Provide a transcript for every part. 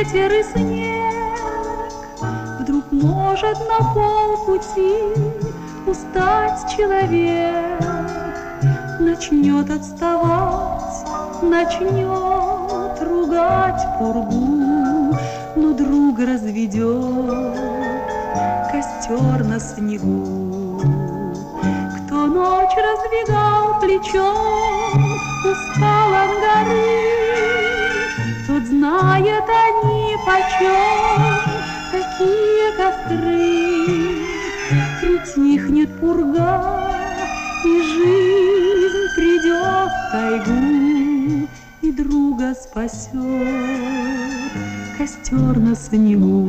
ветер и снег. Вдруг может на полпути устать человек, начнет отставать, начнет ругать пургу, но друг разведет костер на снегу. Кто ночь раздвигал плечом, устал от горы, тот знает они почем, какие костры. Притихнет пурга, и жизнь придет в тайгу, и друга спасет костер на снегу.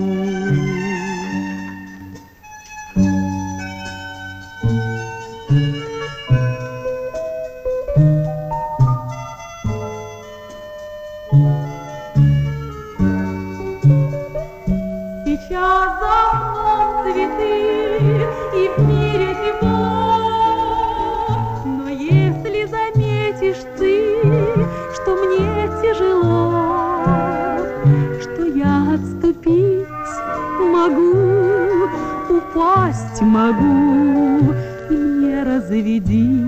Сейчас за окном цветы, и в мире тепло, но если заметишь ты, что мне тяжело, что я отступить могу, упасть могу, и мне разведи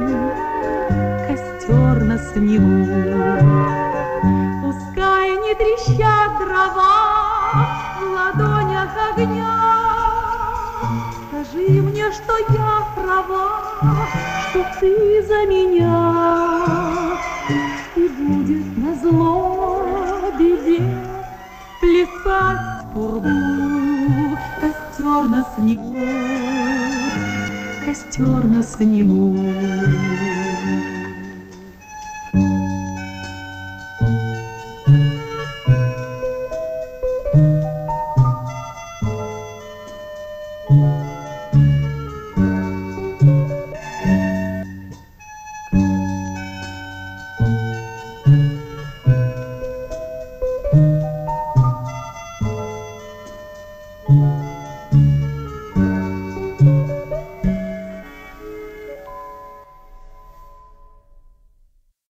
костер на снегу. Пускай не трещат дрова в ладонях огня, скажи мне, что я права, что ты за меня, и будет назло беде плясать пургу. Костер на снегу, костер на снегу.